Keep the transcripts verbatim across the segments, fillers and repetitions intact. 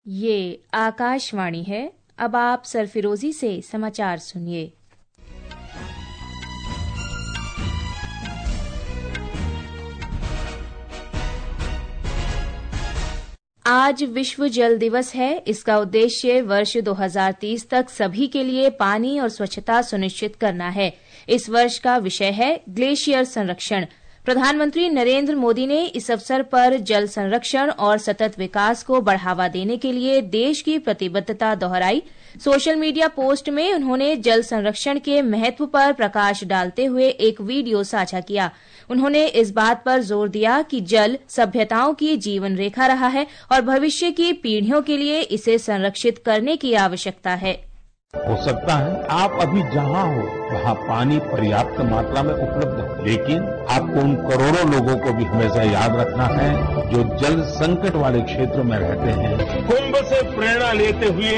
ये आकाशवाणी है। अब आप सरफिरोजी से समाचार सुनिए। आज विश्व जल दिवस है। इसका उद्देश्य वर्ष दो हज़ार तीस तक सभी के लिए पानी और स्वच्छता सुनिश्चित करना है। इस वर्ष का विषय है ग्लेशियर संरक्षण। प्रधानमंत्री नरेंद्र मोदी ने इस अवसर पर जल संरक्षण और सतत विकास को बढ़ावा देने के लिए देश की प्रतिबद्धता दोहराई। सोशल मीडिया पोस्ट में उन्होंने जल संरक्षण के महत्व पर प्रकाश डालते हुए एक वीडियो साझा किया। उन्होंने इस बात पर जोर दिया कि जल सभ्यताओं की जीवन रेखा रहा है और भविष्य की पीढ़ियों के लिए इसे संरक्षित करने की आवश्यकता है। हो सकता है आप अभी जहाँ हो वहाँ पानी पर्याप्त मात्रा में उपलब्ध है, लेकिन आपको उन करोड़ों लोगों को भी हमेशा याद रखना है जो जल संकट वाले क्षेत्रों में रहते हैं। कुंभ से प्रेरणा लेते हुए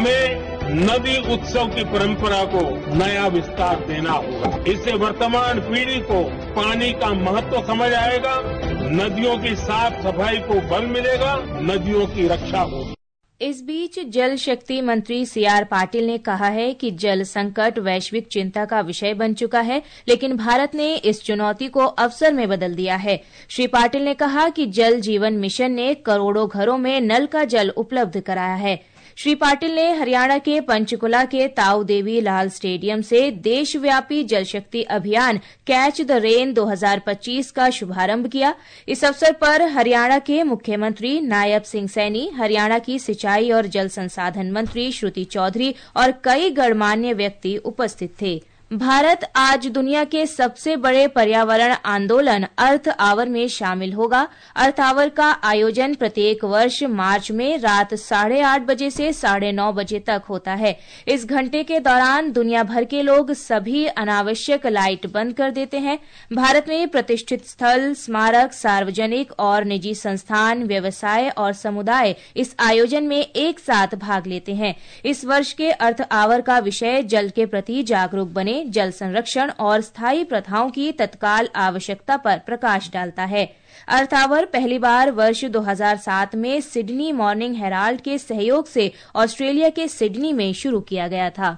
हमें नदी उत्सव की परंपरा को नया विस्तार देना होगा। इससे वर्तमान पीढ़ी को पानी का महत्व समझ आएगा, नदियों की साफ सफाई को बल मिलेगा, नदियों की रक्षा होगी। इस बीच जल शक्ति मंत्री सी आर पाटिल ने कहा है कि जल संकट वैश्विक चिंता का विषय बन चुका है, लेकिन भारत ने इस चुनौती को अवसर में बदल दिया है। श्री पाटिल ने कहा कि जल जीवन मिशन ने करोड़ों घरों में नल का जल उपलब्ध कराया है। श्री पाटिल ने हरियाणा के पंचकुला के ताऊ देवी लाल स्टेडियम से देशव्यापी जल शक्ति अभियान कैच द रेन दो हज़ार पच्चीस का शुभारंभ किया। इस अवसर पर हरियाणा के मुख्यमंत्री नायब सिंह सैनी, हरियाणा की सिंचाई और जल संसाधन मंत्री श्रुति चौधरी और कई गणमान्य व्यक्ति उपस्थित थे। भारत आज दुनिया के सबसे बड़े पर्यावरण आंदोलन अर्थ आवर में शामिल होगा। अर्थ आवर का आयोजन प्रत्येक वर्ष मार्च में रात साढ़े आठ बजे से साढ़े नौ बजे तक होता है। इस घंटे के दौरान दुनिया भर के लोग सभी अनावश्यक लाइट बंद कर देते हैं। भारत में प्रतिष्ठित स्थल, स्मारक, सार्वजनिक और निजी संस्थान, व्यवसाय और समुदाय इस आयोजन में एक साथ भाग लेते हैं। इस वर्ष के अर्थ आवर का विषय जल के प्रति जागरूक बने, जल संरक्षण और स्थायी प्रथाओं की तत्काल आवश्यकता पर प्रकाश डालता है। अर्थ आवर पहली बार वर्ष दो हज़ार सात में सिडनी मॉर्निंग हेराल्ड के सहयोग से ऑस्ट्रेलिया के सिडनी में शुरू किया गया था।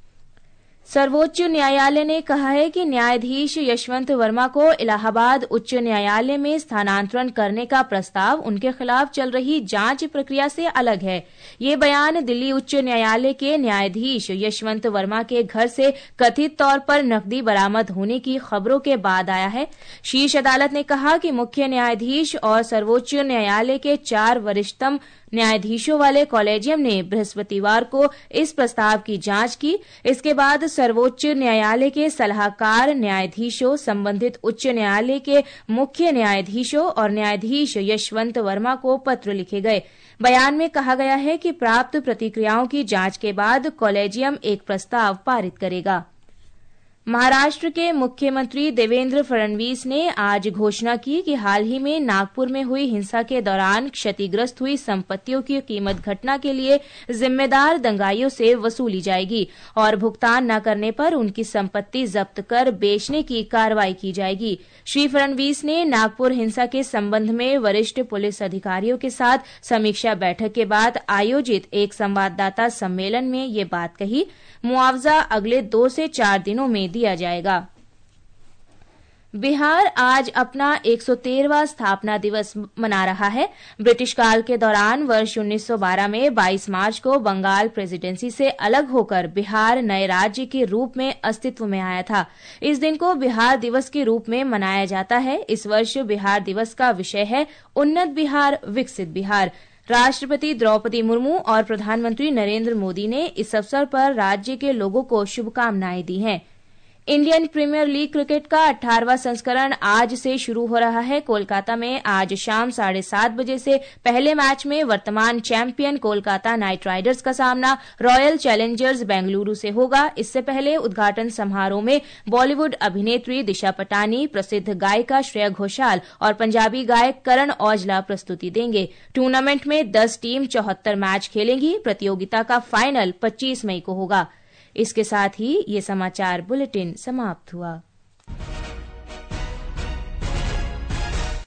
सर्वोच्च न्यायालय ने कहा है कि न्यायाधीश यशवंत वर्मा को इलाहाबाद उच्च न्यायालय में स्थानांतरण करने का प्रस्ताव उनके खिलाफ चल रही जांच प्रक्रिया से अलग है। ये बयान दिल्ली उच्च न्यायालय के न्यायाधीश यशवंत वर्मा के घर से कथित तौर पर नकदी बरामद होने की खबरों के बाद आया है। शीर्ष अदालत ने कहा कि मुख्य न्यायाधीश और सर्वोच्च न्यायालय के चार वरिष्ठतम न्यायाधीशों वाले कॉलेजियम ने बृहस्पतिवार को इस प्रस्ताव की जांच की। इसके बाद सर्वोच्च न्यायालय के सलाहकार न्यायाधीशों, संबंधित उच्च न्यायालय के मुख्य न्यायाधीशों और न्यायाधीश यशवंत वर्मा को पत्र लिखे गए। बयान में कहा गया है कि प्राप्त प्रतिक्रियाओं की जांच के बाद कॉलेजियम एक प्रस्ताव पारित करेगा। महाराष्ट्र के मुख्यमंत्री देवेंद्र फडणवीस ने आज घोषणा की कि हाल ही में नागपुर में हुई हिंसा के दौरान क्षतिग्रस्त हुई संपत्तियों की कीमत घटना के लिए जिम्मेदार दंगाइयों से वसूली जाएगी और भुगतान न करने पर उनकी संपत्ति जब्त कर बेचने की कार्रवाई की जाएगी। श्री फडणवीस ने नागपुर हिंसा के संबंध में वरिष्ठ पुलिस अधिकारियों के साथ समीक्षा बैठक के बाद आयोजित एक संवाददाता सम्मेलन में ये बात कही। मुआवजा अगले दो से चार दिनों में दिया जाएगा। बिहार आज अपना एक सौ तेरहवां स्थापना दिवस मना रहा है। ब्रिटिश काल के दौरान वर्ष उन्नीस सौ बारह में बाईस मार्च को बंगाल प्रेसिडेंसी से अलग होकर बिहार नए राज्य के रूप में अस्तित्व में आया था। इस दिन को बिहार दिवस के रूप में मनाया जाता है। इस वर्ष बिहार दिवस का विषय है उन्नत बिहार, विकसित बिहार। राष्ट्रपति द्रौपदी मुर्मू और प्रधानमंत्री नरेंद्र मोदी ने इस अवसर पर राज्य के लोगों को शुभकामनाएं दी हैं। इंडियन प्रीमियर लीग क्रिकेट का अठारहवां संस्करण आज से शुरू हो रहा है। कोलकाता में आज शाम साढ़े सात बजे से पहले मैच में वर्तमान चैंपियन कोलकाता नाइट राइडर्स का सामना रॉयल चैलेंजर्स बेंगलुरु से होगा। इससे पहले उद्घाटन समारोह में बॉलीवुड अभिनेत्री दिशा पटानी, प्रसिद्ध गायिका श्रेया घोषाल और पंजाबी गायक करण औजला प्रस्तुति देंगे। टूर्नामेंट में दस टीम चौहत्तर मैच खेलेंगी। प्रतियोगिता का फाइनल पच्चीस मई को होगा। इसके साथ ही ये समाचार बुलेटिन समाप्त हुआ।